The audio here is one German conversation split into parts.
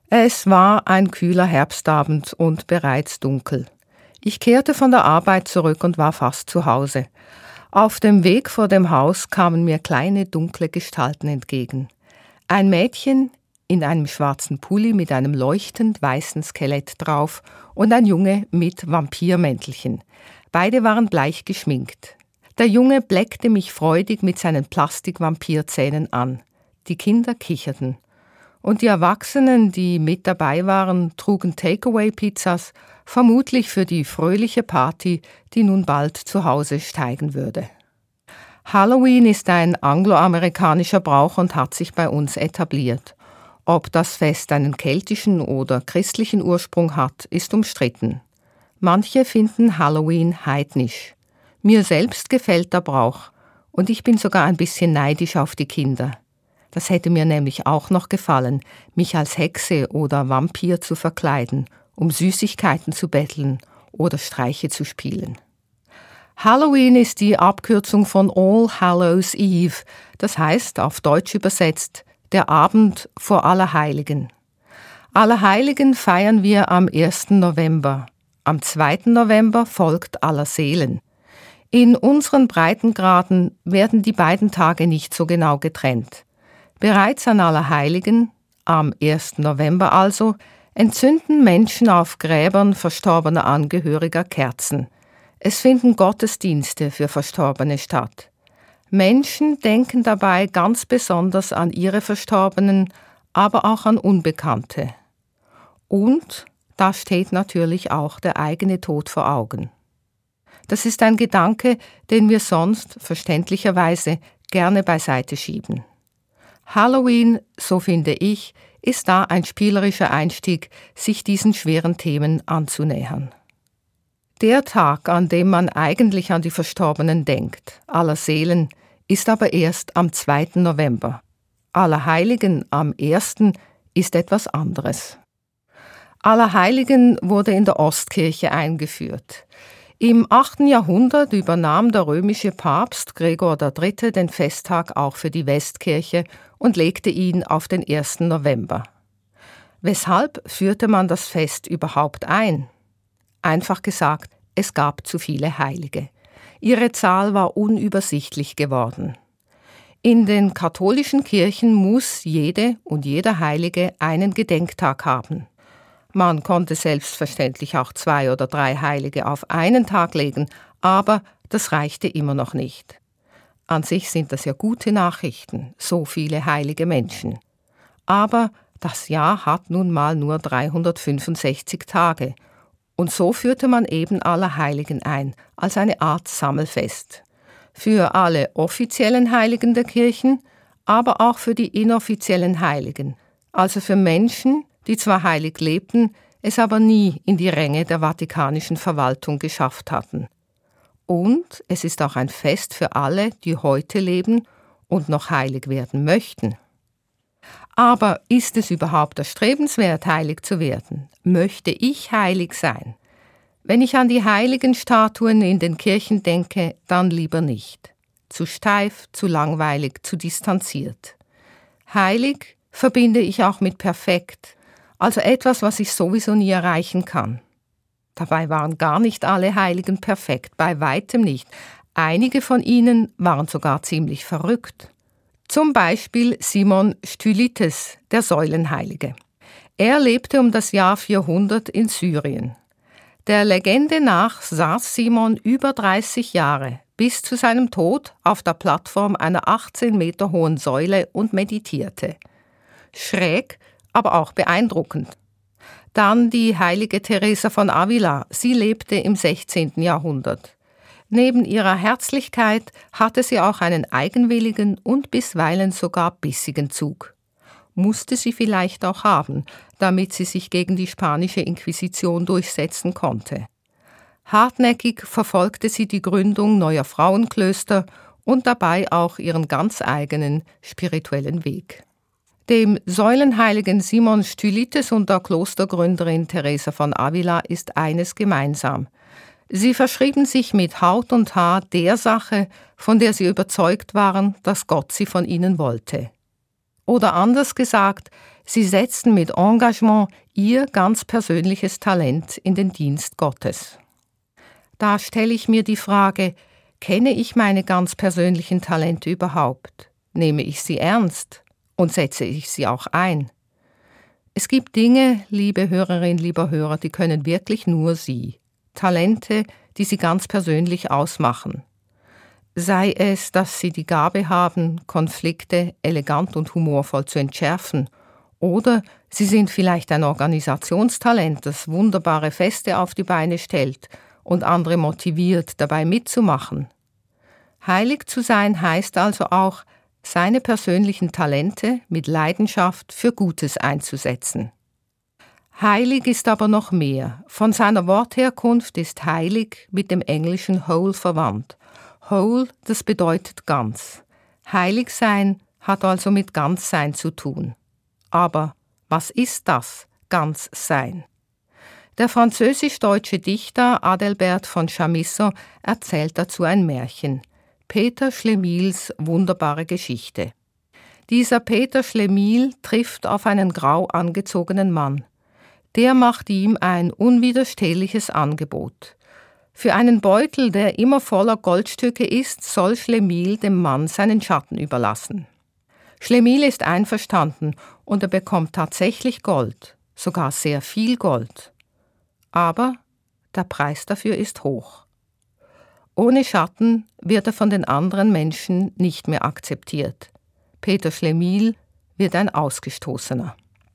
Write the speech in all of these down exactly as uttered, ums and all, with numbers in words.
Es war ein kühler Herbstabend und bereits dunkel. Ich kehrte von der Arbeit zurück und war fast zu Hause. Auf dem Weg vor dem Haus kamen mir kleine, dunkle Gestalten entgegen. Ein Mädchen in einem schwarzen Pulli mit einem leuchtend weißen Skelett drauf und ein Junge mit Vampirmäntelchen. Beide waren bleich geschminkt. Der Junge bleckte mich freudig mit seinen Plastik-Vampirzähnen an. Die Kinder kicherten. Und die Erwachsenen, die mit dabei waren, trugen Takeaway-Pizzas, vermutlich für die fröhliche Party, die nun bald zu Hause steigen würde. Halloween ist ein angloamerikanischer Brauch und hat sich bei uns etabliert. Ob das Fest einen keltischen oder christlichen Ursprung hat, ist umstritten. Manche finden Halloween heidnisch. Mir selbst gefällt der Brauch und ich bin sogar ein bisschen neidisch auf die Kinder. Das hätte mir nämlich auch noch gefallen, mich als Hexe oder Vampir zu verkleiden, um Süßigkeiten zu betteln oder Streiche zu spielen. Halloween ist die Abkürzung von All Hallows Eve, das heißt auf Deutsch übersetzt, der Abend vor Allerheiligen. Allerheiligen feiern wir am ersten November. Am zweiten November folgt Allerseelen. In unseren Breitengraden werden die beiden Tage nicht so genau getrennt. Bereits an Allerheiligen, am ersten November also, entzünden Menschen auf Gräbern verstorbener Angehöriger Kerzen. Es finden Gottesdienste für Verstorbene statt. Menschen denken dabei ganz besonders an ihre Verstorbenen, aber auch an Unbekannte. Und da steht natürlich auch der eigene Tod vor Augen. Das ist ein Gedanke, den wir sonst verständlicherweise gerne beiseite schieben. Halloween, so finde ich, ist da ein spielerischer Einstieg, sich diesen schweren Themen anzunähern. Der Tag, an dem man eigentlich an die Verstorbenen denkt, Allerseelen, ist aber erst am zweiten November. Allerheiligen am ersten ist etwas anderes. Allerheiligen wurde in der Ostkirche eingeführt. Im achten Jahrhundert übernahm der römische Papst Gregor der Dritte den Festtag auch für die Westkirche und legte ihn auf den ersten November. Weshalb führte man das Fest überhaupt ein? Einfach gesagt, es gab zu viele Heilige. Ihre Zahl war unübersichtlich geworden. In den katholischen Kirchen muss jede und jeder Heilige einen Gedenktag haben. Man konnte selbstverständlich auch zwei oder drei Heilige auf einen Tag legen, aber das reichte immer noch nicht. An sich sind das ja gute Nachrichten, so viele heilige Menschen. Aber das Jahr hat nun mal nur dreihundertfünfundsechzig Tage. Und so führte man eben Allerheiligen ein, als eine Art Sammelfest. Für alle offiziellen Heiligen der Kirchen, aber auch für die inoffiziellen Heiligen, also für Menschen, die zwar heilig lebten, es aber nie in die Ränge der vatikanischen Verwaltung geschafft hatten. Und es ist auch ein Fest für alle, die heute leben und noch heilig werden möchten. Aber ist es überhaupt erstrebenswert, heilig zu werden? Möchte ich heilig sein? Wenn ich an die heiligen Statuen in den Kirchen denke, dann lieber nicht. Zu steif, zu langweilig, zu distanziert. Heilig verbinde ich auch mit perfekt, also etwas, was ich sowieso nie erreichen kann. Dabei waren gar nicht alle Heiligen perfekt, bei weitem nicht. Einige von ihnen waren sogar ziemlich verrückt. Zum Beispiel Simon Stylites, der Säulenheilige. Er lebte um das Jahr vierhundert in Syrien. Der Legende nach saß Simon über dreißig Jahre, bis zu seinem Tod, auf der Plattform einer achtzehn Meter hohen Säule und meditierte. Schräg, aber auch beeindruckend. Dann die heilige Teresa von Avila, sie lebte im sechzehnten Jahrhundert. Neben ihrer Herzlichkeit hatte sie auch einen eigenwilligen und bisweilen sogar bissigen Zug. Musste sie vielleicht auch haben, damit sie sich gegen die spanische Inquisition durchsetzen konnte. Hartnäckig verfolgte sie die Gründung neuer Frauenklöster und dabei auch ihren ganz eigenen spirituellen Weg. Dem Säulenheiligen Simon Stylites und der Klostergründerin Teresa von Avila ist eines gemeinsam. Sie verschrieben sich mit Haut und Haar der Sache, von der sie überzeugt waren, dass Gott sie von ihnen wollte. Oder anders gesagt, Sie setzten mit Engagement ihr ganz persönliches Talent in den Dienst Gottes. Da stelle ich mir die Frage, kenne ich meine ganz persönlichen Talente überhaupt? Nehme ich sie ernst und setze ich sie auch ein? Es gibt Dinge, liebe Hörerin, lieber Hörer, die können wirklich nur Sie. Talente, die Sie ganz persönlich ausmachen. Sei es, dass Sie die Gabe haben, Konflikte elegant und humorvoll zu entschärfen, oder Sie sind vielleicht ein Organisationstalent, das wunderbare Feste auf die Beine stellt und andere motiviert, dabei mitzumachen. Heilig zu sein heißt also auch, seine persönlichen Talente mit Leidenschaft für Gutes einzusetzen. Heilig ist aber noch mehr. Von seiner Wortherkunft ist heilig mit dem englischen whole verwandt. Whole, das bedeutet ganz. Heilig sein hat also mit Ganzsein zu tun. Aber was ist das, Ganzsein? Der französisch-deutsche Dichter Adalbert von Chamisso erzählt dazu ein Märchen. Peter Schlemihls wunderbare Geschichte. Dieser Peter Schlemihl trifft auf einen grau angezogenen Mann. Der macht ihm ein unwiderstehliches Angebot. Für einen Beutel, der immer voller Goldstücke ist, soll Schlemihl dem Mann seinen Schatten überlassen. Schlemihl ist einverstanden und er bekommt tatsächlich Gold, sogar sehr viel Gold. Aber der Preis dafür ist hoch. Ohne Schatten wird er von den anderen Menschen nicht mehr akzeptiert. Peter Schlemihl wird ein Ausgestoßener.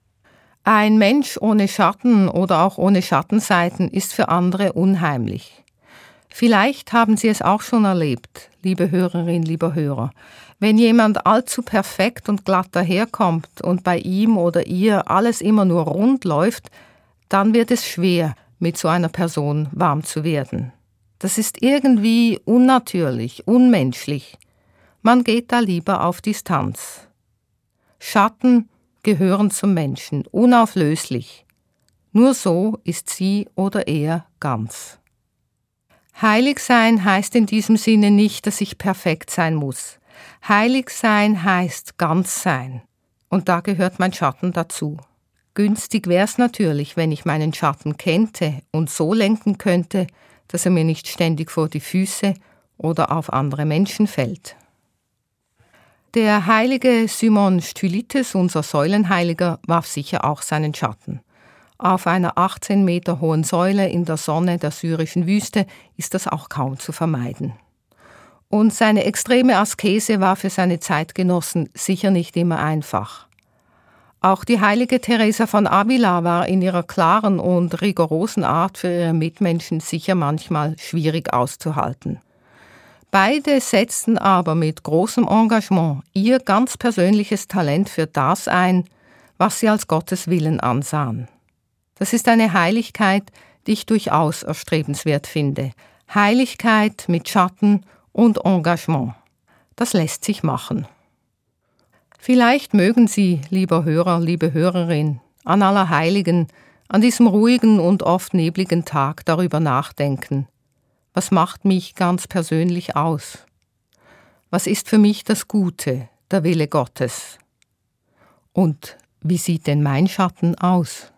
Ein Mensch ohne Schatten oder auch ohne Schattenseiten ist für andere unheimlich. Vielleicht haben Sie es auch schon erlebt, liebe Hörerin, lieber Hörer. Wenn jemand allzu perfekt und glatt daherkommt und bei ihm oder ihr alles immer nur rund läuft, dann wird es schwer, mit so einer Person warm zu werden. Das ist irgendwie unnatürlich, unmenschlich. Man geht da lieber auf Distanz. Schatten gehören zum Menschen, unauflöslich. Nur so ist sie oder er ganz. Heilig sein heißt in diesem Sinne nicht, dass ich perfekt sein muss. Heilig sein heißt ganz sein. Und da gehört mein Schatten dazu. Günstig wär's natürlich, wenn ich meinen Schatten kennte und so lenken könnte, dass er mir nicht ständig vor die Füße oder auf andere Menschen fällt. Der heilige Simon Stylites, unser Säulenheiliger, warf sicher auch seinen Schatten. Auf einer achtzehn Meter hohen Säule in der Sonne der syrischen Wüste ist das auch kaum zu vermeiden. Und seine extreme Askese war für seine Zeitgenossen sicher nicht immer einfach. Auch die heilige Teresa von Avila war in ihrer klaren und rigorosen Art für ihre Mitmenschen sicher manchmal schwierig auszuhalten. Beide setzten aber mit großem Engagement ihr ganz persönliches Talent für das ein, was sie als Gottes Willen ansahen. Das ist eine Heiligkeit, die ich durchaus erstrebenswert finde. Heiligkeit mit Schatten und Engagement. Das lässt sich machen. Vielleicht mögen Sie, lieber Hörer, liebe Hörerin, an Allerheiligen, an diesem ruhigen und oft nebligen Tag darüber nachdenken. Was macht mich ganz persönlich aus? Was ist für mich das Gute, der Wille Gottes? Und wie sieht denn mein Schatten aus?